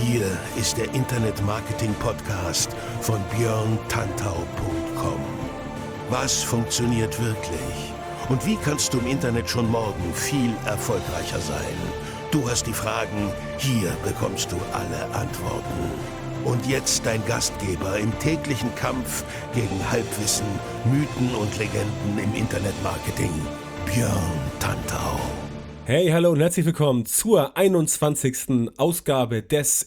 Hier ist der Internet-Marketing-Podcast von björntantau.com. Was funktioniert wirklich? Und wie kannst du im Internet schon morgen viel erfolgreicher sein? Du hast die Fragen, hier bekommst du alle Antworten. Und jetzt dein Gastgeber im täglichen Kampf gegen Halbwissen, Mythen und Legenden im Internetmarketing, Björn Tantau. Hey, hallo und herzlich willkommen zur 21. Ausgabe des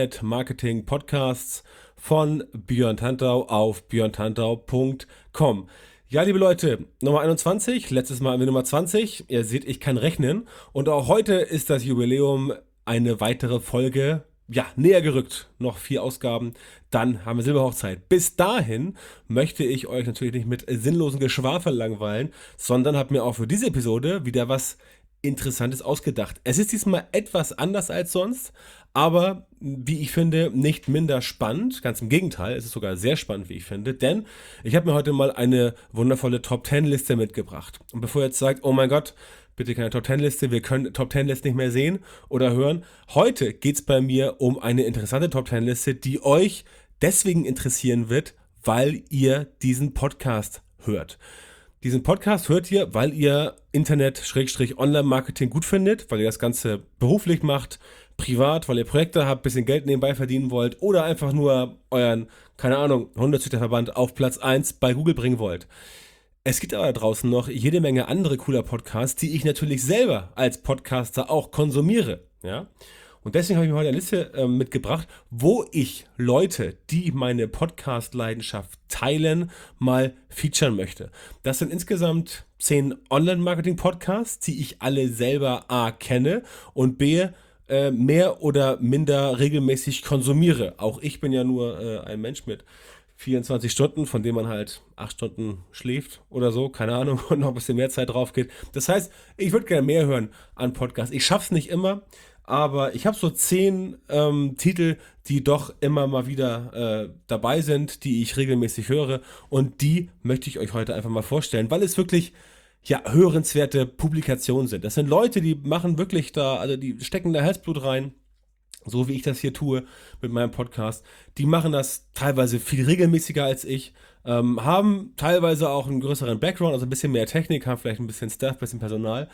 Internet-Marketing-Podcasts von Björn Tantau auf björntantau.com. Ja, liebe Leute, Nummer 21, letztes Mal haben wir Nummer 20. Ihr seht, ich kann rechnen. Und auch heute ist das Jubiläum eine weitere Folge, näher gerückt. Noch 4 Ausgaben, dann haben wir Silberhochzeit. Bis dahin möchte ich euch natürlich nicht mit sinnlosen Geschwafel langweilen, sondern habe mir auch für diese Episode wieder was Interessantes ausgedacht. Es ist diesmal etwas anders als sonst, aber wie ich finde, nicht minder spannend. Ganz im Gegenteil, es ist sogar sehr spannend, wie ich finde, denn ich habe mir heute mal eine wundervolle Top-10-Liste mitgebracht. Und bevor ihr jetzt sagt, oh mein Gott, bitte keine Top-10-Liste, wir können Top-10-Liste nicht mehr sehen oder hören. Heute geht es bei mir um eine interessante Top-10-Liste, die euch deswegen interessieren wird, weil ihr diesen Podcast hört. Diesen Podcast hört ihr, weil ihr Internet-Online-Marketing gut findet, weil ihr das Ganze beruflich macht, privat, weil ihr Projekte habt, bisschen Geld nebenbei verdienen wollt oder einfach nur euren, keine Ahnung, Hundezüchterverband auf Platz 1 bei Google bringen wollt. Es gibt aber da draußen noch jede Menge andere cooler Podcasts, die ich natürlich selber als Podcaster auch konsumiere, ja. Und deswegen habe ich mir heute eine Liste mitgebracht, wo ich Leute, die meine Podcast-Leidenschaft teilen, mal featuren möchte. Das sind insgesamt 10 Online-Marketing-Podcasts, die ich alle selber A kenne und B mehr oder minder regelmäßig konsumiere. Auch ich bin ja nur ein Mensch mit 24 Stunden, von denen man halt 8 Stunden schläft oder so, keine Ahnung, und noch ein bisschen mehr Zeit drauf geht. Das heißt, ich würde gerne mehr hören an Podcasts. Ich schaffe es nicht immer, aber ich habe so 10 Titel, die doch immer mal wieder dabei sind, die ich regelmäßig höre, und die möchte ich euch heute einfach mal vorstellen, weil es wirklich hörenswerte Publikationen sind. Das sind Leute, die machen wirklich die stecken da Herzblut rein, so wie ich das hier tue mit meinem Podcast. Die machen das teilweise viel regelmäßiger als ich, haben teilweise auch einen größeren Background, also ein bisschen mehr Technik, haben vielleicht ein bisschen Staff, ein bisschen Personal,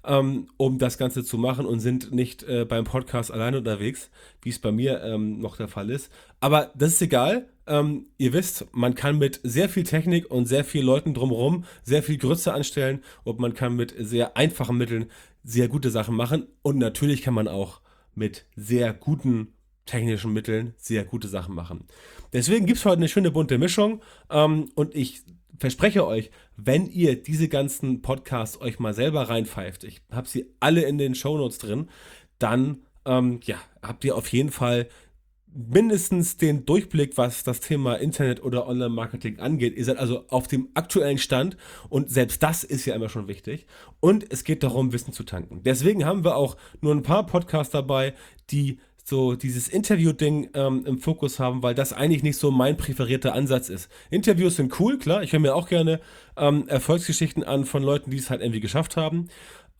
um das Ganze zu machen, und sind nicht beim Podcast alleine unterwegs, wie es bei mir noch der Fall ist. Aber das ist egal. Ihr wisst, man kann mit sehr viel Technik und sehr vielen Leuten drumherum sehr viel Grütze anstellen, und man kann mit sehr einfachen Mitteln sehr gute Sachen machen, und natürlich kann man auch mit sehr guten technischen Mitteln sehr gute Sachen machen. Deswegen gibt es heute eine schöne bunte Mischung, und ich verspreche euch, wenn ihr diese ganzen Podcasts euch mal selber reinpfeift, ich habe sie alle in den Shownotes drin, dann habt ihr auf jeden Fall mindestens den Durchblick, was das Thema Internet oder Online-Marketing angeht. Ihr seid also auf dem aktuellen Stand, und selbst das ist ja immer schon wichtig. Und es geht darum, Wissen zu tanken. Deswegen haben wir auch nur ein paar Podcasts dabei, die so dieses Interview-Ding im Fokus haben, weil das eigentlich nicht so mein präferierter Ansatz ist. Interviews sind cool, klar. Ich höre mir auch gerne Erfolgsgeschichten an von Leuten, die es halt irgendwie geschafft haben.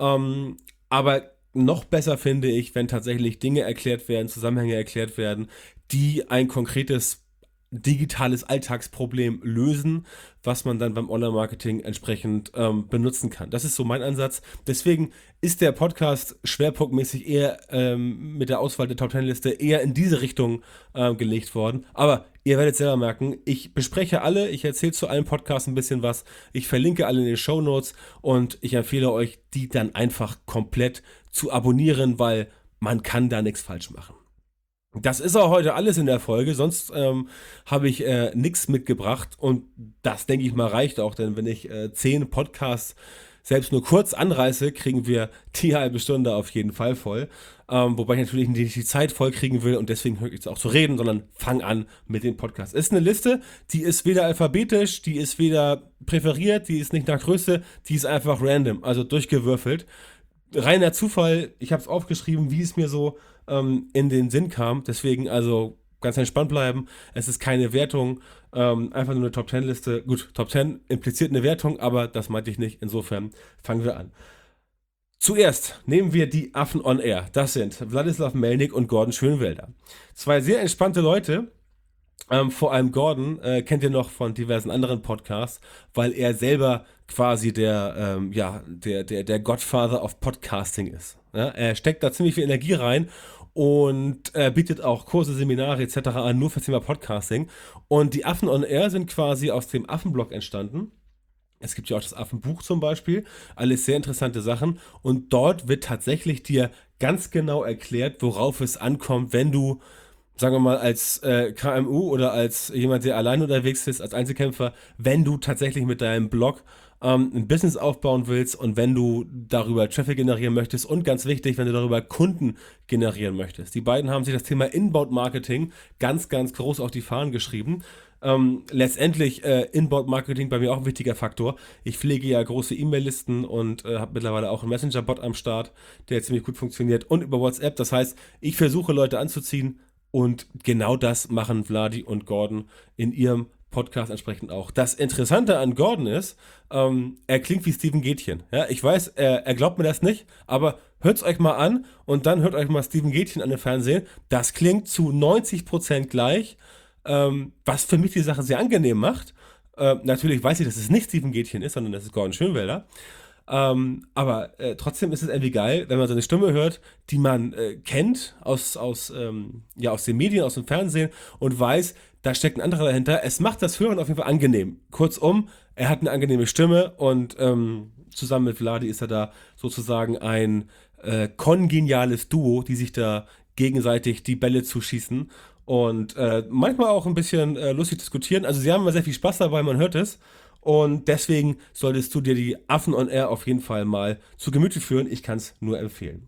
Aber noch besser finde ich, wenn tatsächlich Dinge erklärt werden, Zusammenhänge erklärt werden, die ein konkretes digitales Alltagsproblem lösen, was man dann beim Online-Marketing entsprechend benutzen kann. Das ist so mein Ansatz. Deswegen ist der Podcast schwerpunktmäßig eher mit der Auswahl der Top-10-Liste eher in diese Richtung gelegt worden. Aber ihr werdet selber merken, ich bespreche alle, ich erzähle zu allen Podcasts ein bisschen was, ich verlinke alle in den Shownotes, und ich empfehle euch, die dann einfach komplett zu abonnieren, weil man kann da nichts falsch machen. Das ist auch heute alles in der Folge, sonst habe ich nichts mitgebracht, und das, denke ich mal, reicht auch, denn wenn ich 10 Podcasts selbst nur kurz anreiße, kriegen wir die halbe Stunde auf jeden Fall voll, wobei ich natürlich nicht die Zeit voll kriegen will, und deswegen höre ich jetzt auch zu reden, sondern fang an mit dem Podcast. Ist eine Liste, die ist weder alphabetisch, die ist weder präferiert, die ist nicht nach Größe, die ist einfach random, also durchgewürfelt. Reiner Zufall, ich habe es aufgeschrieben, wie es mir so in den Sinn kam, deswegen also ganz entspannt bleiben. Es ist keine Wertung, einfach nur eine Top-10-Liste. Gut, Top 10 impliziert eine Wertung, aber das meinte ich nicht, insofern fangen wir an. Zuerst nehmen wir die Affen on Air. Das sind Wladislaw Melnik und Gordon Schönwelder. Zwei sehr entspannte Leute. Vor allem Gordon kennt ihr noch von diversen anderen Podcasts, weil er selber quasi der Godfather of Podcasting ist. Ja, er steckt da ziemlich viel Energie rein und bietet auch Kurse, Seminare etc. an, nur für das Thema Podcasting. Und die Affen on Air sind quasi aus dem Affenblog entstanden. Es gibt ja auch das Affenbuch zum Beispiel, alles sehr interessante Sachen. Und dort wird tatsächlich dir ganz genau erklärt, worauf es ankommt, wenn du, sagen wir mal, als KMU oder als jemand, der allein unterwegs ist, als Einzelkämpfer, wenn du tatsächlich mit deinem Blog ein Business aufbauen willst und wenn du darüber Traffic generieren möchtest und ganz wichtig, wenn du darüber Kunden generieren möchtest. Die beiden haben sich das Thema Inbound Marketing ganz, ganz groß auf die Fahnen geschrieben. Letztendlich Inbound Marketing bei mir auch ein wichtiger Faktor. Ich pflege ja große E-Mail-Listen und habe mittlerweile auch einen Messenger-Bot am Start, der ziemlich gut funktioniert und über WhatsApp. Das heißt, ich versuche Leute anzuziehen und genau das machen Vladi und Gordon in ihrem Podcast entsprechend auch. Das Interessante an Gordon ist, er klingt wie Steven Gätchen. Ja, ich weiß, er glaubt mir das nicht, aber hört es euch mal an und dann hört euch mal Steven Gätchen an im Fernsehen. Das klingt zu 90% gleich. Was für mich die Sache sehr angenehm macht. Natürlich weiß ich, dass es nicht Steven Gätchen ist, sondern das ist Gordon Schönwelder. Aber trotzdem ist es irgendwie geil, wenn man so eine Stimme hört, die man kennt aus den Medien, aus dem Fernsehen und weiß, da steckt ein anderer dahinter. Es macht das Hören auf jeden Fall angenehm. Kurzum, er hat eine angenehme Stimme und zusammen mit Vladi ist er da sozusagen ein kongeniales Duo, die sich da gegenseitig die Bälle zuschießen und manchmal auch ein bisschen lustig diskutieren. Also sie haben immer sehr viel Spaß dabei, man hört es. Und deswegen solltest du dir die Affen on Air auf jeden Fall mal zu Gemüte führen. Ich kann es nur empfehlen.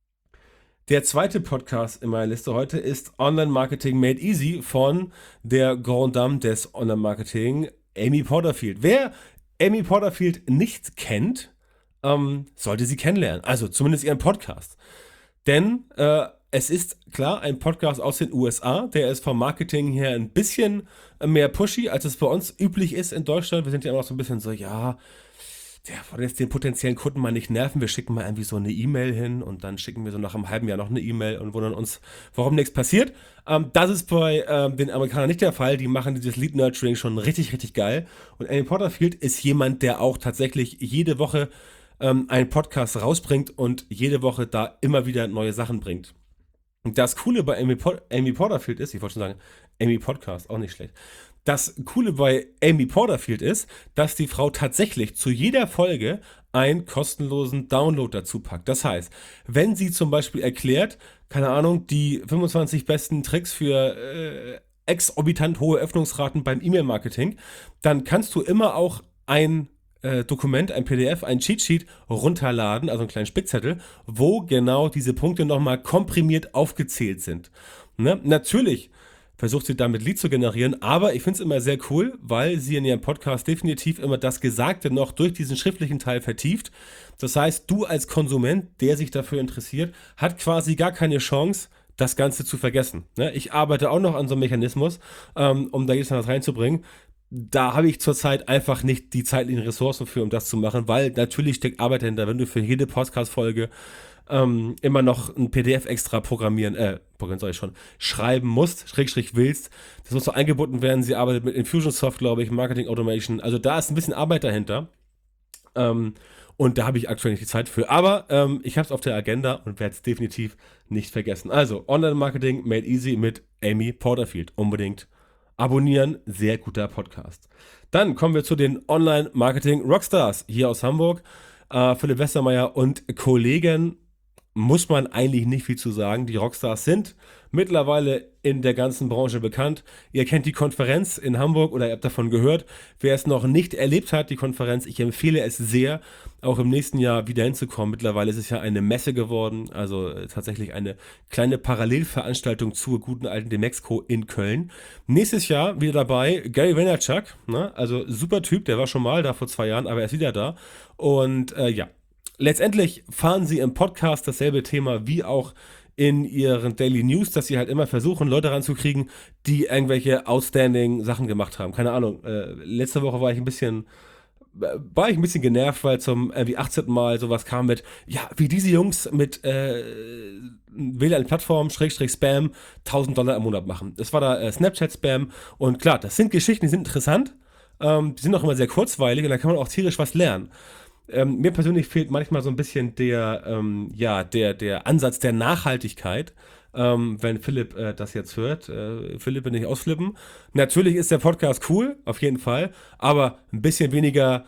Der zweite Podcast in meiner Liste heute ist Online Marketing Made Easy von der Grande Dame des Online Marketing, Amy Porterfield. Wer Amy Porterfield nicht kennt, sollte sie kennenlernen. Also zumindest ihren Podcast. Denn es ist klar ein Podcast aus den USA, der ist vom Marketing her ein bisschen mehr pushy, als es bei uns üblich ist in Deutschland. Wir sind ja immer noch so ein bisschen so, ja, der wollte jetzt den potenziellen Kunden mal nicht nerven. Wir schicken mal irgendwie so eine E-Mail hin und dann schicken wir so nach einem halben Jahr noch eine E-Mail und wundern uns, warum nichts passiert. Das ist bei den Amerikanern nicht der Fall. Die machen dieses Lead-Nurturing schon richtig, richtig geil. Und Amy Porterfield ist jemand, der auch tatsächlich jede Woche einen Podcast rausbringt und jede Woche da immer wieder neue Sachen bringt. Und das Coole bei Amy Porterfield ist, ich wollte schon sagen, Amy Podcast, auch nicht schlecht. Das Coole bei Amy Porterfield ist, dass die Frau tatsächlich zu jeder Folge einen kostenlosen Download dazu packt. Das heißt, wenn sie zum Beispiel erklärt, keine Ahnung, die 25 besten Tricks für exorbitant hohe Öffnungsraten beim E-Mail-Marketing, dann kannst du immer auch ein Dokument, ein PDF, ein Cheatsheet runterladen, also einen kleinen Spickzettel, wo genau diese Punkte nochmal komprimiert aufgezählt sind. Ne? Natürlich versucht sie damit Lead zu generieren, aber ich finde es immer sehr cool, weil sie in ihrem Podcast definitiv immer das Gesagte noch durch diesen schriftlichen Teil vertieft. Das heißt, du als Konsument, der sich dafür interessiert, hat quasi gar keine Chance, das Ganze zu vergessen. Ne? Ich arbeite auch noch an so einem Mechanismus, um da jedes Mal was reinzubringen. Da habe ich zurzeit einfach nicht die zeitlichen Ressourcen für, um das zu machen, weil natürlich steckt Arbeit dahinter, wenn du für jede Podcast-Folge immer noch ein PDF extra schreiben musst, / willst. Das muss so eingebunden werden. Sie arbeitet mit Infusionsoft, glaube ich, Marketing Automation. Also da ist ein bisschen Arbeit dahinter. Und da habe ich aktuell nicht die Zeit für. Aber ich habe es auf der Agenda und werde es definitiv nicht vergessen. Also Online-Marketing made easy mit Amy Porterfield. Unbedingt abonnieren, sehr guter Podcast. Dann kommen wir zu den Online-Marketing-Rockstars hier aus Hamburg. Philipp Westermeier und Kollegen, muss man eigentlich nicht viel zu sagen. Die Rockstars sind mittlerweile in der ganzen Branche bekannt. Ihr kennt die Konferenz in Hamburg oder ihr habt davon gehört. Wer es noch nicht erlebt hat, die Konferenz, ich empfehle es sehr, auch im nächsten Jahr wieder hinzukommen. Mittlerweile ist es ja eine Messe geworden, also tatsächlich eine kleine Parallelveranstaltung zur guten alten Demexco in Köln. Nächstes Jahr wieder dabei Gary Vaynerchuk, ne? Also super Typ, der war schon mal da vor 2 Jahren, aber er ist wieder da. Und ja, letztendlich fahren sie im Podcast dasselbe Thema wie auch in ihren Daily News, dass sie halt immer versuchen, Leute ranzukriegen, die irgendwelche outstanding Sachen gemacht haben. Keine Ahnung, letzte Woche war ich ein bisschen war ich ein bisschen genervt, weil zum irgendwie 18. Mal sowas kam mit, ja, wie diese Jungs mit WLAN-Plattform, Spam, $1.000 im Monat machen. Das war da Snapchat-Spam und klar, das sind Geschichten, die sind interessant, die sind auch immer sehr kurzweilig und da kann man auch tierisch was lernen. Mir persönlich fehlt manchmal so ein bisschen der Ansatz der Nachhaltigkeit. Wenn Philipp das jetzt hört. Philipp will nicht ausflippen. Natürlich ist der Podcast cool, auf jeden Fall, aber ein bisschen weniger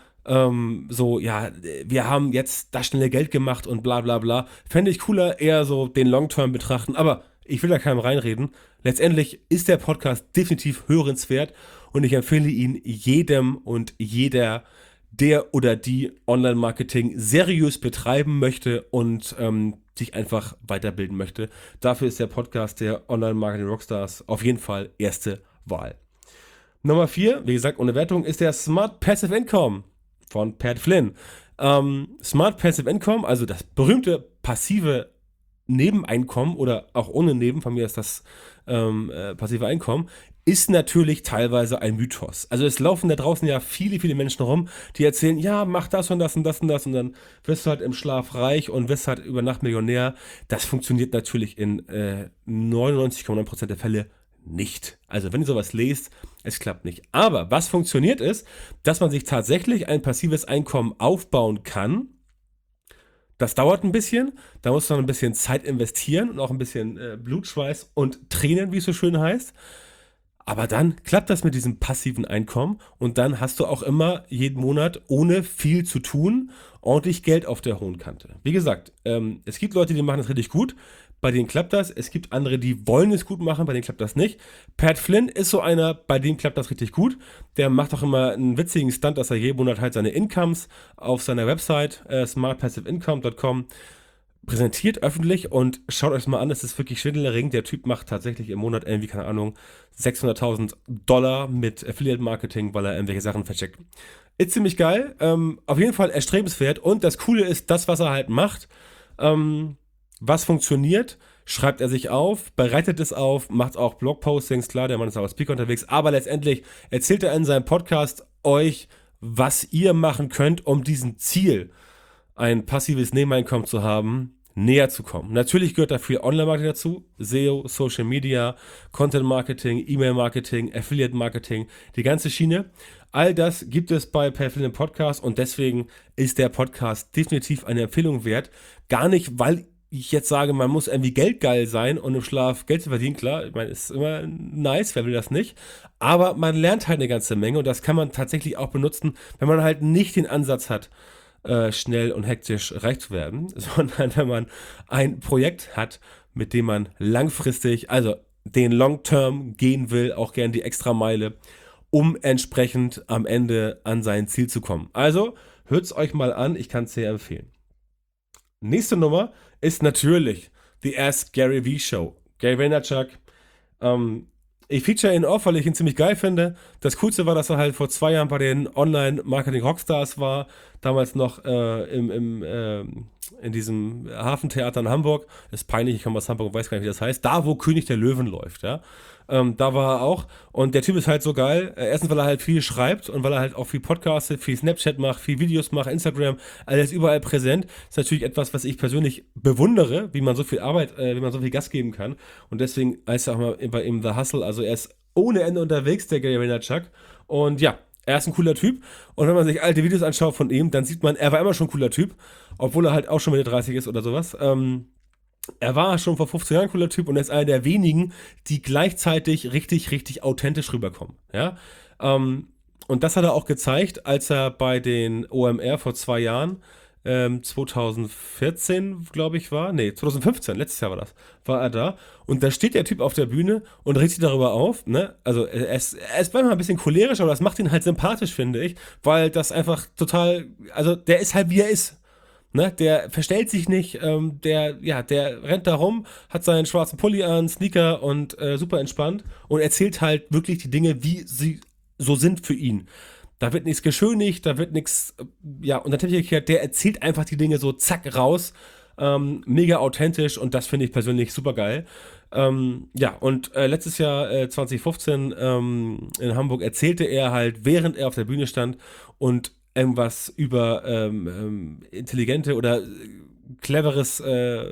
wir haben jetzt das schnelle Geld gemacht und bla bla bla. Fände ich cooler, eher so den Long-Term betrachten, aber ich will da keinem reinreden. Letztendlich ist der Podcast definitiv hörenswert und ich empfehle ihn jedem und jeder, der oder die Online-Marketing seriös betreiben möchte und sich einfach weiterbilden möchte. Dafür ist der Podcast der Online-Marketing Rockstars auf jeden Fall erste Wahl. Nummer 4, wie gesagt, ohne Wertung, ist der Smart Passive Income von Pat Flynn. Smart Passive Income, also das berühmte passive Nebeneinkommen oder auch ohne Neben, von mir ist das passive Einkommen, ist natürlich teilweise ein Mythos. Also es laufen da draußen ja viele, viele Menschen rum, die erzählen, ja, mach das und das und das und das und dann wirst du halt im Schlaf reich und wirst halt über Nacht Millionär. Das funktioniert natürlich in 99,9% der Fälle nicht. Also wenn ihr sowas lest, es klappt nicht. Aber was funktioniert ist, dass man sich tatsächlich ein passives Einkommen aufbauen kann. Das dauert ein bisschen, da muss man ein bisschen Zeit investieren und auch ein bisschen Blutschweiß und Tränen, wie es so schön heißt. Aber dann klappt das mit diesem passiven Einkommen und dann hast du auch immer jeden Monat, ohne viel zu tun, ordentlich Geld auf der hohen Kante. Wie gesagt, es gibt Leute, die machen das richtig gut, bei denen klappt das. Es gibt andere, die wollen es gut machen, bei denen klappt das nicht. Pat Flynn ist so einer, bei dem klappt das richtig gut. Der macht auch immer einen witzigen Stunt, dass er jeden Monat halt seine Incomes auf seiner Website smartpassiveincome.com präsentiert öffentlich und schaut euch das mal an, es ist wirklich schwindelerregend. Der Typ macht tatsächlich im Monat irgendwie, keine Ahnung, $600.000 mit Affiliate Marketing, weil er irgendwelche Sachen vercheckt. Ist ziemlich geil, auf jeden Fall erstrebenswert und das Coole ist, das, was er halt macht, was funktioniert, schreibt er sich auf, bereitet es auf, macht auch Blogpostings, klar, der Mann ist auch als Speaker unterwegs, aber letztendlich erzählt er in seinem Podcast euch, was ihr machen könnt, um diesem Ziel, ein passives Nebeneinkommen zu haben, näher zu kommen. Natürlich gehört da viel Online-Marketing dazu, SEO, Social Media, Content-Marketing, E-Mail-Marketing, Affiliate-Marketing, die ganze Schiene. All das gibt es bei Pat Flynn im Podcast und deswegen ist der Podcast definitiv eine Empfehlung wert. Gar nicht, weil ich jetzt sage, man muss irgendwie geldgeil sein und im Schlaf Geld zu verdienen, klar, ich meine, ist immer nice, wer will das nicht, aber man lernt halt eine ganze Menge und das kann man tatsächlich auch benutzen, wenn man halt nicht den Ansatz hat, schnell und hektisch reich zu werden, sondern wenn man ein Projekt hat, mit dem man langfristig, also den Long-Term gehen will, auch gern die Extrameile, um entsprechend am Ende an sein Ziel zu kommen. Also hört es euch mal an, ich kann es sehr empfehlen. Nächste Nummer ist natürlich die Ask Gary Vee Show. Gary Vaynerchuk, ich feature ihn oft, weil ich ihn ziemlich geil finde. Das Coolste war, dass er halt vor 2 Jahren bei den Online-Marketing-Rockstars war. Damals noch in diesem Hafentheater in Hamburg. Ist peinlich, ich komme aus Hamburg und weiß gar nicht, wie das heißt. Da, wo König der Löwen läuft, ja. Da war er auch. Und der Typ ist halt so geil. Erstens, weil er halt viel schreibt und weil er halt auch viel podcastet, viel Snapchat macht, viel Videos macht, Instagram. Also er ist überall präsent. Ist natürlich etwas, was ich persönlich bewundere, wie man so viel Arbeit, wie man so viel Gas geben kann. Und deswegen heißt er auch mal bei ihm The Hustle. Also er ist ohne Ende unterwegs, der Gary Vaynerchuk. Und ja, er ist ein cooler Typ. Und wenn man sich alte Videos anschaut von ihm, dann sieht man, er war immer schon ein cooler Typ. Obwohl er halt auch schon Mitte 30 ist oder sowas. Er war schon vor 15 Jahren ein cooler Typ und er ist einer der wenigen, die gleichzeitig richtig, richtig authentisch rüberkommen. Ja? Und das hat er auch gezeigt, als er bei den OMR vor 2 Jahren, 2014, glaube ich, 2015, letztes Jahr war er da. Und da steht der Typ auf der Bühne und regt sich darüber auf. Ne? Also er ist manchmal ein bisschen cholerisch, aber das macht ihn halt sympathisch, finde ich, weil das einfach total, also der ist halt, wie er ist. Ne, der verstellt sich nicht, der rennt da rum, hat seinen schwarzen Pulli an, Sneaker und super entspannt und erzählt halt wirklich die Dinge, wie sie so sind für ihn. Da wird nichts geschönigt, da wird nichts, unter den Teppich gekehrt, der erzählt einfach die Dinge so zack raus, mega authentisch und das finde ich persönlich super geil. Letztes Jahr 2015 in Hamburg erzählte er halt, während er auf der Bühne stand und irgendwas über intelligente oder cleveres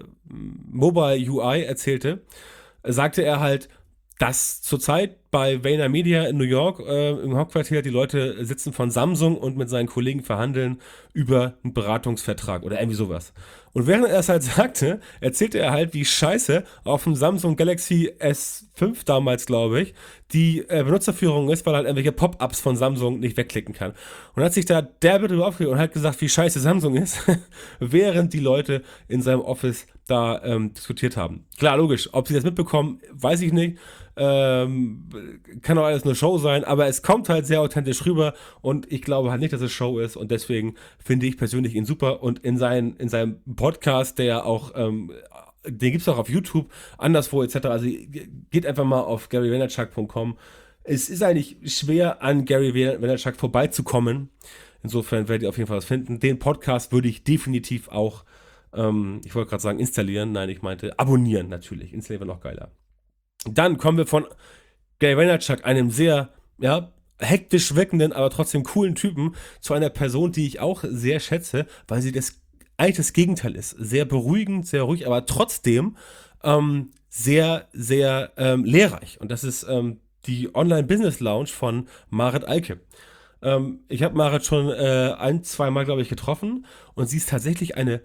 Mobile UI erzählte, sagte er halt, dass zurzeit bei VaynerMedia in New York im Hauptquartier die Leute sitzen von Samsung und mit seinen Kollegen verhandeln über einen Beratungsvertrag oder irgendwie sowas. Und während er es halt sagte, erzählte er halt, wie scheiße auf dem Samsung Galaxy S5 damals, glaube ich, die Benutzerführung ist, weil er halt irgendwelche Pop-Ups von Samsung nicht wegklicken kann. Und hat sich da derbe drüber aufgeregt und hat gesagt, wie scheiße Samsung ist, während die Leute in seinem Office da diskutiert haben. Klar, logisch, ob sie das mitbekommen, weiß ich nicht. Kann auch alles eine Show sein, aber es kommt halt sehr authentisch rüber und ich glaube halt nicht, dass es Show ist und deswegen finde ich persönlich ihn super und in seinem Podcast, der auch, den gibt es auch auf YouTube, anderswo etc. Also geht einfach mal auf GaryVaynerchuk.com. Es ist eigentlich schwer, an Gary Vaynerchuk vorbeizukommen. Insofern werdet ihr auf jeden Fall was finden. Den Podcast würde ich definitiv auch, ich wollte gerade sagen installieren, nein, ich meinte abonnieren natürlich. Installieren wäre noch geiler. Dann kommen wir von Gary Vaynerchuk, einem sehr, ja, hektisch wirkenden, aber trotzdem coolen Typen, zu einer Person, die ich auch sehr schätze, weil sie eigentlich das Gegenteil ist. Sehr beruhigend, sehr ruhig, aber trotzdem sehr, sehr lehrreich. Und das ist die Online-Business-Lounge von Marit Alke. Ich habe Marit schon ein, zwei Mal, glaube ich, getroffen und sie ist tatsächlich eine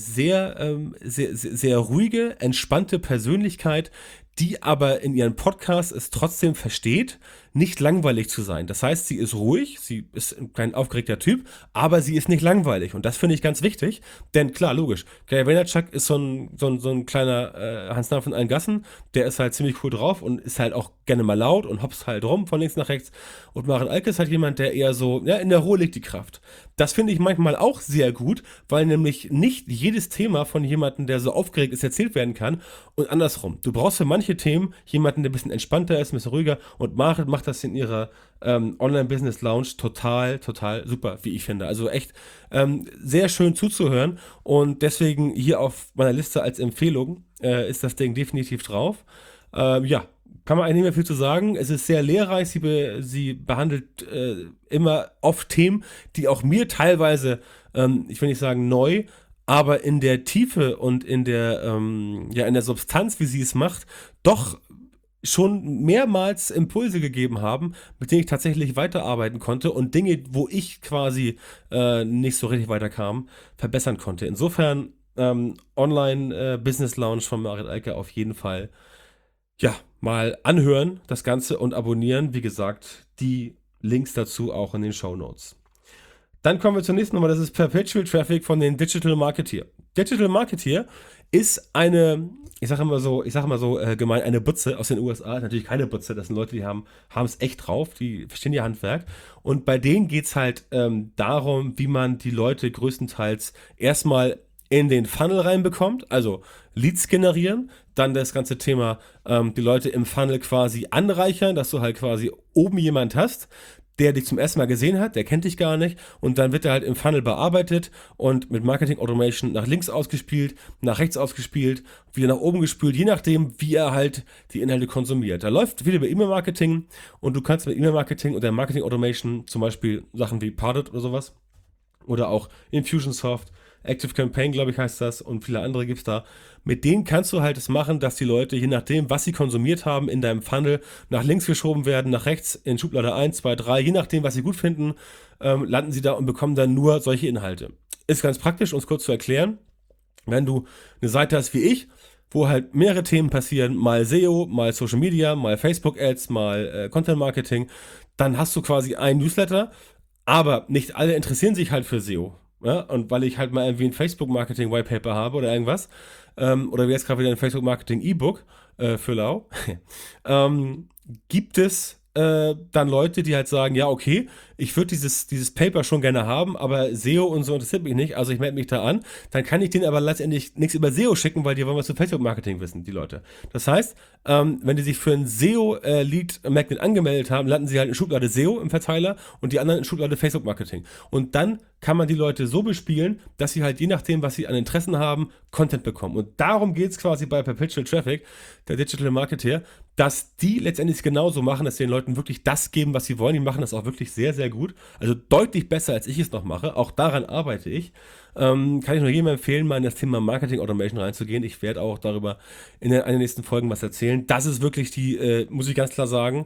sehr, sehr, sehr ruhige, entspannte Persönlichkeit, die aber in ihren Podcast es trotzdem versteht, nicht langweilig zu sein. Das heißt, sie ist ruhig, sie ist kein aufgeregter Typ, aber sie ist nicht langweilig. Und das finde ich ganz wichtig, denn klar, logisch, Gary Vaynerchuk ist so ein kleiner Hans Dampf in allen Gassen, der ist halt ziemlich cool drauf und ist halt auch gerne mal laut und hopst halt rum von links nach rechts. Und Marit Alke ist halt jemand, der eher so, ja, in der Ruhe liegt die Kraft. Das finde ich manchmal auch sehr gut, weil nämlich nicht jedes Thema von jemandem, der so aufgeregt ist, erzählt werden kann und andersrum. Du brauchst für manche Themen jemanden, der ein bisschen entspannter ist, ein bisschen ruhiger und Marit macht das in ihrer Online-Business-Lounge total, total super, wie ich finde. Also echt sehr schön zuzuhören und deswegen hier auf meiner Liste als Empfehlung ist das Ding definitiv drauf. Ja, kann man eigentlich nicht mehr viel zu sagen. Es ist sehr lehrreich. Sie behandelt immer oft Themen, die auch mir teilweise, ich will nicht sagen neu, aber in der Tiefe und in der Substanz, wie sie es macht, doch schon mehrmals Impulse gegeben haben, mit denen ich tatsächlich weiterarbeiten konnte und Dinge, wo ich quasi nicht so richtig weiterkam, verbessern konnte. Insofern Online-Business Lounge von Marit Alke auf jeden Fall ja, mal anhören, das Ganze und abonnieren. Wie gesagt, die Links dazu auch in den Shownotes. Dann kommen wir zur nächsten Nummer, das ist Perpetual Traffic von den Digital Marketeer. Digital Marketeer ist eine, ich sage immer so gemein, eine Butze aus den USA. Ist natürlich keine Butze, das sind Leute, die haben es echt drauf, die verstehen ihr Handwerk. Und bei denen geht es halt darum, wie man die Leute größtenteils erstmal in den Funnel reinbekommt, also Leads generieren, dann das ganze Thema die Leute im Funnel quasi anreichern, dass du halt quasi oben jemand hast, der dich zum ersten Mal gesehen hat, der kennt dich gar nicht und dann wird er halt im Funnel bearbeitet und mit Marketing Automation nach links ausgespielt, nach rechts ausgespielt, wieder nach oben gespült, je nachdem, wie er halt die Inhalte konsumiert. Da läuft viel über E-Mail-Marketing und du kannst mit E-Mail-Marketing und der Marketing Automation zum Beispiel Sachen wie Pardot oder sowas oder auch Infusionsoft, Active Campaign, glaube ich, heißt das und viele andere gibt es da. Mit denen kannst du halt es machen, dass die Leute, je nachdem, was sie konsumiert haben, in deinem Funnel nach links geschoben werden, nach rechts in Schublade 1, 2, 3, je nachdem, was sie gut finden, landen sie da und bekommen dann nur solche Inhalte. Ist ganz praktisch, um es kurz zu erklären. Wenn du eine Seite hast wie ich, wo halt mehrere Themen passieren, mal SEO, mal Social Media, mal Facebook Ads, mal Content Marketing, dann hast du quasi einen Newsletter, aber nicht alle interessieren sich halt für SEO. Ja, und weil ich halt mal irgendwie ein Facebook-Marketing-Whitepaper habe oder irgendwas, oder wie jetzt gerade wieder ein Facebook-Marketing-E-Book für Lau, gibt es dann Leute, die halt sagen, ja, okay, ich würde dieses Paper schon gerne haben, aber SEO und so interessiert mich nicht, also ich melde mich da an. Dann kann ich denen aber letztendlich nichts über SEO schicken, weil die wollen was zu Facebook-Marketing wissen, die Leute. Das heißt, wenn die sich für ein SEO-Lead-Magnet angemeldet haben, landen sie halt in Schublade SEO im Verteiler und die anderen in Schublade Facebook-Marketing. Und dann kann man die Leute so bespielen, dass sie halt je nachdem, was sie an Interessen haben, Content bekommen. Und darum geht es quasi bei Perpetual Traffic, der Digital Marketer, dass die letztendlich genauso machen, dass sie den Leuten wirklich das geben, was sie wollen. Die machen das auch wirklich sehr, sehr gut. Also deutlich besser, als ich es noch mache. Auch daran arbeite ich. Kann ich nur jedem empfehlen, mal in das Thema Marketing Automation reinzugehen. Ich werde auch darüber in den nächsten Folgen was erzählen. Das ist wirklich muss ich ganz klar sagen,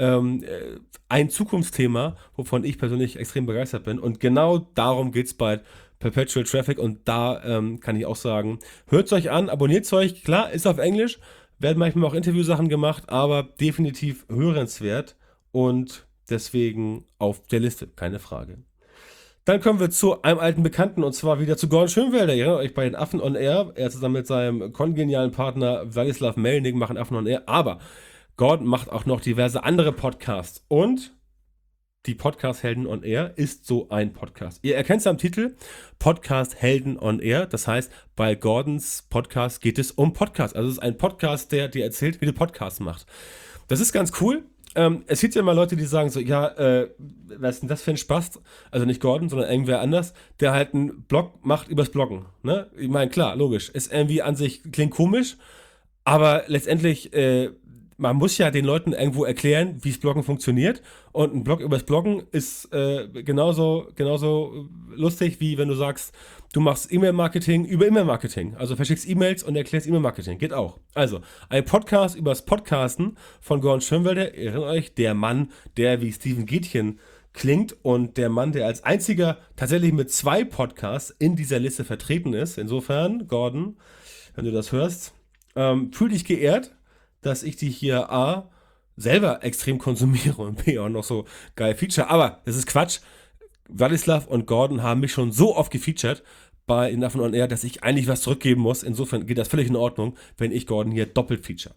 ein Zukunftsthema, wovon ich persönlich extrem begeistert bin. Und genau darum geht es bei Perpetual Traffic. Und da kann ich auch sagen, hört es euch an, abonniert es euch. Klar, ist auf Englisch. Werden manchmal auch Interviewsachen gemacht, aber definitiv hörenswert und deswegen auf der Liste, keine Frage. Dann kommen wir zu einem alten Bekannten und zwar wieder zu Gordon Schönwelder. Ihr erinnert euch bei den Affen on Air. Er zusammen mit seinem kongenialen Partner Wladislaw Melnik machen Affen on Air, aber Gordon macht auch noch diverse andere Podcasts und die Podcast Helden on Air ist so ein Podcast. Ihr erkennt es am Titel, Podcast Helden on Air. Das heißt, bei Gordons Podcast geht es um Podcast. Also es ist ein Podcast, der dir erzählt, wie du Podcasts machst. Das ist ganz cool. Es gibt ja immer Leute, die sagen so, ja, was ist denn das für ein Spaß? Also nicht Gordon, sondern irgendwer anders, der halt einen Blog macht übers Bloggen. Ne? Ich meine, klar, logisch. Ist irgendwie an sich, klingt komisch, aber letztendlich man muss ja den Leuten irgendwo erklären, wie das Bloggen funktioniert. Und ein Blog übers Bloggen ist genauso lustig, wie wenn du sagst, du machst E-Mail-Marketing über E-Mail-Marketing. Also verschickst E-Mails und erklärst E-Mail-Marketing. Geht auch. Also, ein Podcast übers Podcasten von Gordon Schönwelder. Erinnert euch, der Mann, der wie Steven Gätchen klingt und der Mann, der als einziger tatsächlich mit 2 Podcasts in dieser Liste vertreten ist. Insofern, Gordon, wenn du das hörst, fühl dich geehrt, dass ich die hier A, selber extrem konsumiere und B, auch noch so geil feature. Aber das ist Quatsch. Wladislaw und Gordon haben mich schon so oft gefeatured bei Affen on Air, dass ich eigentlich was zurückgeben muss. Insofern geht das völlig in Ordnung, wenn ich Gordon hier doppelt feature.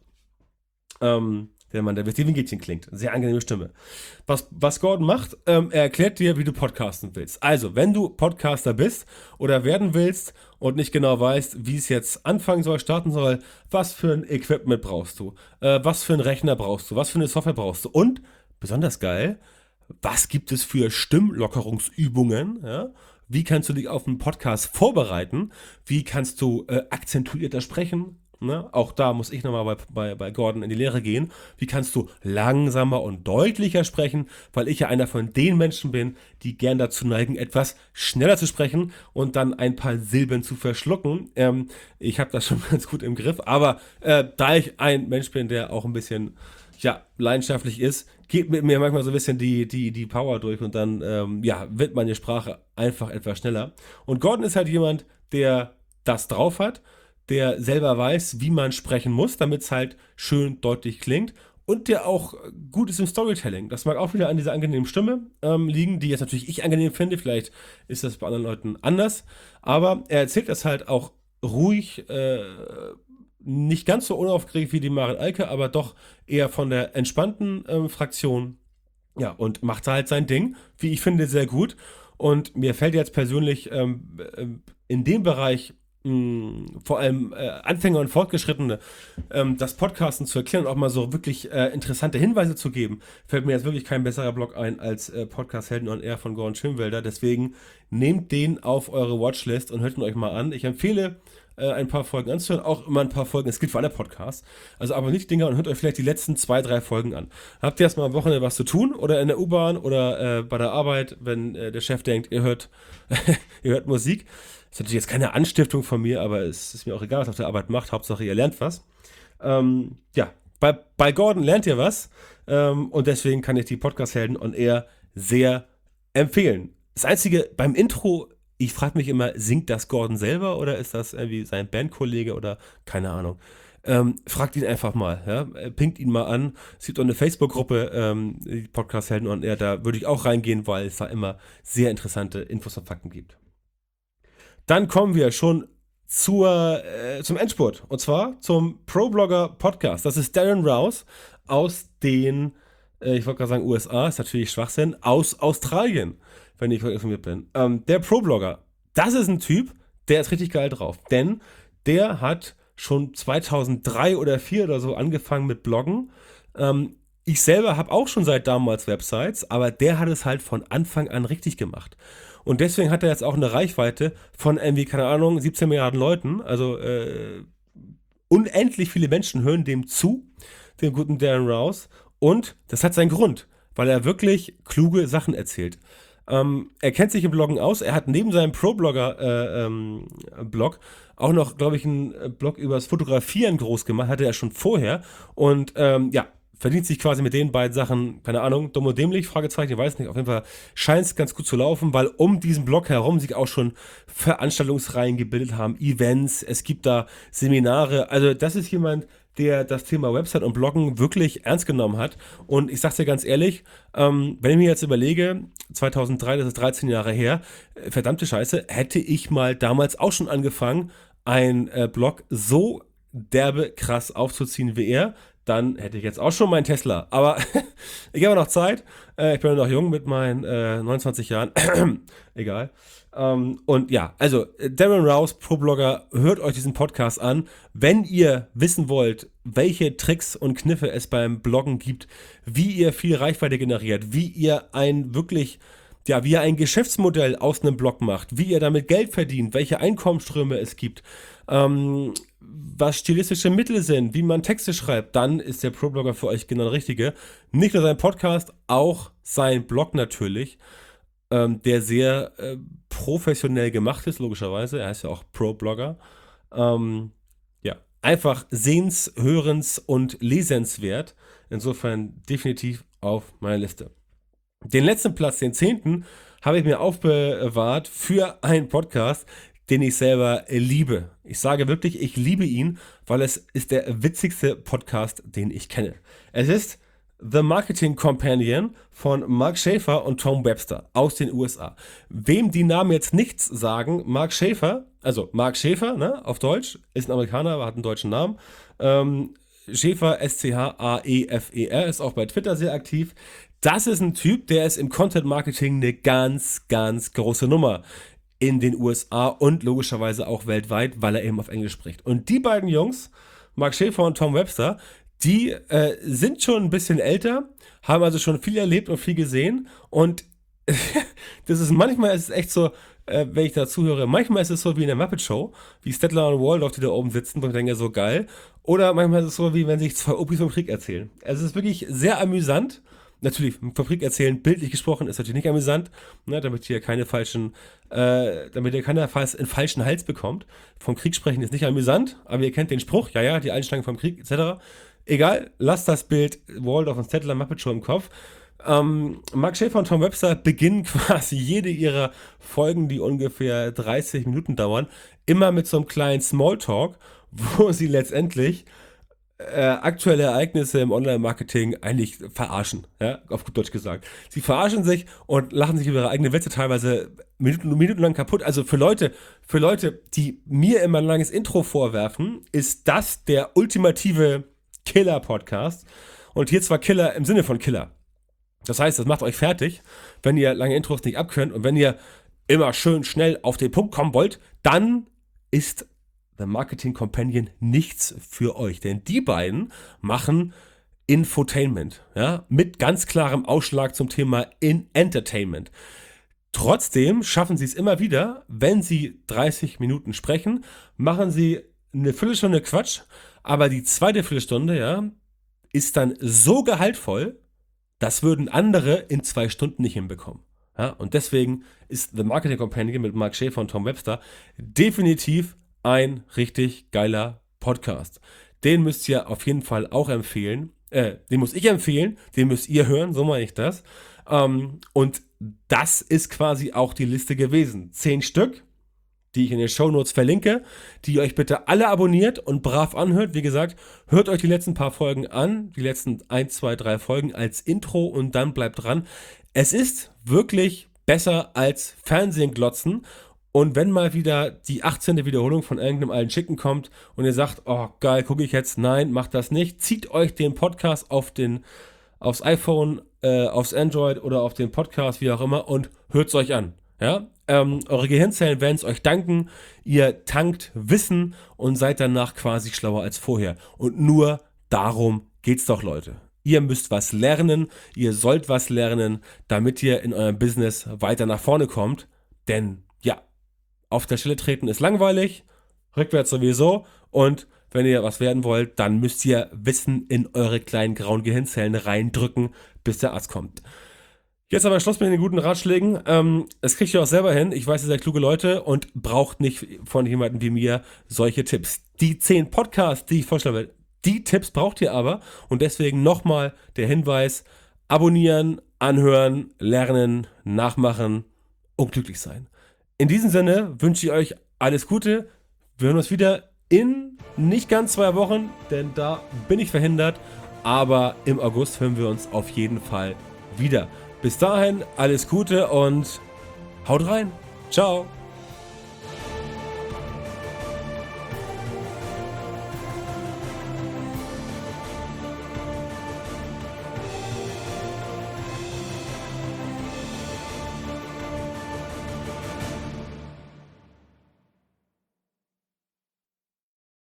Der Mann, der wie Steven Gätchen klingt. Sehr angenehme Stimme. Was Gordon macht, er erklärt dir, wie du podcasten willst. Also, wenn du Podcaster bist oder werden willst und nicht genau weißt, wie es jetzt anfangen soll, starten soll, was für ein Equipment brauchst du, was für einen Rechner brauchst du, was für eine Software brauchst du und, besonders geil, was gibt es für Stimmlockerungsübungen, ja? Wie kannst du dich auf einen Podcast vorbereiten, wie kannst du akzentuierter sprechen, ne? Auch da muss ich nochmal bei Gordon in die Lehre gehen. Wie kannst du langsamer und deutlicher sprechen? Weil ich ja einer von den Menschen bin, die gern dazu neigen, etwas schneller zu sprechen und dann ein paar Silben zu verschlucken. Ich habe das schon ganz gut im Griff. Aber da ich ein Mensch bin, der auch ein bisschen leidenschaftlich ist, geht mit mir manchmal so ein bisschen die Power durch und dann wird meine Sprache einfach etwas schneller. Und Gordon ist halt jemand, der das drauf hat, der selber weiß, wie man sprechen muss, damit es halt schön deutlich klingt und der auch gut ist im Storytelling. Das mag auch wieder an dieser angenehmen Stimme liegen, die jetzt natürlich ich angenehm finde. Vielleicht ist das bei anderen Leuten anders, aber er erzählt das halt auch ruhig, nicht ganz so unaufgeregt wie die Maren Alke, aber doch eher von der entspannten Fraktion. Ja, und macht halt sein Ding, wie ich finde, sehr gut. Und mir fällt jetzt persönlich in dem Bereich vor allem Anfänger und Fortgeschrittene das Podcasten zu erklären und auch mal so wirklich interessante Hinweise zu geben, fällt mir jetzt wirklich kein besserer Blog ein als Podcast Helden on Air von Gordon Schönwelder. Deswegen nehmt den auf eure Watchlist und hört ihn euch mal an. Ich empfehle, ein paar Folgen anzuhören, auch immer ein paar Folgen, es gilt für alle Podcasts, also abonniert die Dinger und hört euch vielleicht die letzten 2, 3 Folgen an. Habt ihr erstmal am Wochenende was zu tun oder in der U-Bahn oder bei der Arbeit, wenn der Chef denkt, ihr hört Musik. Das ist natürlich jetzt keine Anstiftung von mir, aber es ist mir auch egal, was auf der Arbeit macht. Hauptsache, ihr lernt was. Bei Gordon lernt ihr was. Und deswegen kann ich die Podcast-Helden on Air sehr empfehlen. Das Einzige beim Intro, ich frage mich immer, singt das Gordon selber oder ist das irgendwie sein Bandkollege oder keine Ahnung. Fragt ihn einfach mal, ja? Pinkt ihn mal an. Es gibt auch eine Facebook-Gruppe, die Podcast-Helden on Air, da würde ich auch reingehen, weil es da immer sehr interessante Infos und Fakten gibt. Dann kommen wir schon zum Endspurt. Und zwar zum ProBlogger Podcast. Das ist Darren Rowse aus den, ich wollte gerade sagen USA, ist natürlich Schwachsinn, aus Australien, wenn ich informiert bin. Der ProBlogger, das ist ein Typ, der ist richtig geil drauf. Denn der hat schon 2003 oder 2004 oder so angefangen mit Bloggen. Ich selber habe auch schon seit damals Websites, aber der hat es halt von Anfang an richtig gemacht. Und deswegen hat er jetzt auch eine Reichweite von irgendwie, keine Ahnung, 17 Milliarden Leuten. Also unendlich viele Menschen hören dem zu. dem guten Darren Rowse. Und das hat seinen Grund, weil er wirklich kluge Sachen erzählt. Er kennt sich im Bloggen aus. Er hat neben seinem Pro-Blogger-Blog auch noch, glaube ich, einen Blog übers Fotografieren groß gemacht. Hatte er schon vorher. Und verdient sich quasi mit den beiden Sachen, keine Ahnung, dumm und dämlich, Fragezeichen, ich weiß nicht, auf jeden Fall scheint es ganz gut zu laufen, weil um diesen Blog herum sich auch schon Veranstaltungsreihen gebildet haben, Events, es gibt da Seminare, also das ist jemand, der das Thema Website und Bloggen wirklich ernst genommen hat. Und ich sag's dir ganz ehrlich, wenn ich mir jetzt überlege, 2003, das ist 13 Jahre her, verdammte Scheiße, hätte ich mal damals auch schon angefangen, ein Blog so derbe krass aufzuziehen wie er, dann hätte ich jetzt auch schon meinen Tesla. Aber ich habe noch Zeit. Ich bin noch jung mit meinen 29 Jahren. Egal. Und ja, also Darren Rowse, Pro-Blogger, hört euch diesen Podcast an. Wenn ihr wissen wollt, welche Tricks und Kniffe es beim Bloggen gibt, wie ihr viel Reichweite generiert, wie ihr wie ihr ein Geschäftsmodell aus einem Blog macht, wie ihr damit Geld verdient, welche Einkommensströme es gibt, was stilistische Mittel sind, wie man Texte schreibt, dann ist der Pro-Blogger für euch genau der Richtige. Nicht nur sein Podcast, auch sein Blog natürlich, der sehr professionell gemacht ist, logischerweise. Er ist ja auch Pro-Blogger. Einfach sehens-, hörens- und lesenswert. Insofern definitiv auf meiner Liste. Den letzten Platz, den 10., habe ich mir aufbewahrt für einen Podcast, den ich selber liebe. Ich sage wirklich, ich liebe ihn, weil es ist der witzigste Podcast, den ich kenne. Es ist The Marketing Companion von Mark Schaefer und Tom Webster aus den USA. Wem die Namen jetzt nichts sagen, Mark Schaefer, ne, auf Deutsch, ist ein Amerikaner, aber hat einen deutschen Namen. Schaefer, S-C-H-A-E-F-E-R, ist auch bei Twitter sehr aktiv. Das ist ein Typ, der ist im Content Marketing eine ganz, ganz große Nummer in den USA und logischerweise auch weltweit, weil er eben auf Englisch spricht. Und die beiden Jungs, Mark Schaefer und Tom Webster, die sind schon ein bisschen älter, haben also schon viel erlebt und viel gesehen. Und manchmal ist es echt so, wenn ich da zuhöre, manchmal ist es so wie in der Muppet Show, wie Statler und Waldorf, die da oben sitzen und denken, so geil. Oder manchmal ist es so, wie wenn sich zwei Opis vom Krieg erzählen. Also es ist wirklich sehr amüsant. Natürlich, vom Krieg erzählen, bildlich gesprochen, ist natürlich nicht amüsant, ne, damit hier keiner falschen Hals bekommt. Vom Krieg sprechen ist nicht amüsant, aber ihr kennt den Spruch, ja, die Einschlagen vom Krieg, etc. Egal, lasst das Bild Waldorf und Statler Muppet Show im Kopf. Mark Schaefer und Tom Webster beginnen quasi jede ihrer Folgen, die ungefähr 30 Minuten dauern, immer mit so einem kleinen Smalltalk, wo sie letztendlich aktuelle Ereignisse im Online-Marketing eigentlich verarschen, ja, auf gut Deutsch gesagt. Sie verarschen sich und lachen sich über ihre eigenen Witze teilweise minutenlang kaputt. Also für Leute, die mir immer ein langes Intro vorwerfen, ist das der ultimative Killer-Podcast. Und hier zwar Killer im Sinne von Killer. Das heißt, das macht euch fertig, wenn ihr lange Intros nicht abkönnt und wenn ihr immer schön schnell auf den Punkt kommen wollt, dann ist The Marketing Companion nichts für euch. Denn die beiden machen Infotainment, ja, mit ganz klarem Ausschlag zum Thema Entertainment. Trotzdem schaffen sie es immer wieder, wenn sie 30 Minuten sprechen, machen sie eine Viertelstunde Quatsch, aber die zweite Viertelstunde, ja, ist dann so gehaltvoll, das würden andere in 2 Stunden nicht hinbekommen. Ja, und deswegen ist The Marketing Companion mit Mark Schaefer und Tom Webster definitiv ein richtig geiler Podcast. Den müsst ihr auf jeden Fall auch empfehlen. Den muss ich empfehlen, den müsst ihr hören, so meine ich das. Und das ist quasi auch die Liste gewesen. 10 Stück, die ich in den Shownotes verlinke, die ihr euch bitte alle abonniert und brav anhört. Wie gesagt, hört euch die letzten paar Folgen an, die letzten 1, 2, 3 Folgen als Intro und dann bleibt dran. Es ist wirklich besser als Fernsehen glotzen. Und wenn mal wieder die 18. Wiederholung von irgendeinem alten Schicken kommt und ihr sagt, oh geil, gucke ich jetzt, nein, macht das nicht, zieht euch den Podcast aufs iPhone, aufs Android oder auf den Podcast, wie auch immer, und hört es euch an. Ja? Eure Gehirnzellen werden es euch danken, ihr tankt Wissen und seid danach quasi schlauer als vorher. Und nur darum geht's doch, Leute. Ihr müsst was lernen, ihr sollt was lernen, damit ihr in eurem Business weiter nach vorne kommt, denn ja, auf der Stelle treten ist langweilig, rückwärts sowieso und wenn ihr was werden wollt, dann müsst ihr Wissen in eure kleinen grauen Gehirnzellen reindrücken, bis der Arzt kommt. Jetzt aber Schluss mit den guten Ratschlägen. Das kriegt ihr auch selber hin. Ich weiß, ihr seid kluge Leute und braucht nicht von jemandem wie mir solche Tipps. Die 10 Podcasts, die ich vorstelle, die Tipps braucht ihr aber. Und deswegen nochmal der Hinweis: Abonnieren, anhören, lernen, nachmachen und glücklich sein. In diesem Sinne wünsche ich euch alles Gute. Wir hören uns wieder in nicht ganz 2 Wochen, denn da bin ich verhindert. Aber im August hören wir uns auf jeden Fall wieder. Bis dahin alles Gute und haut rein. Ciao.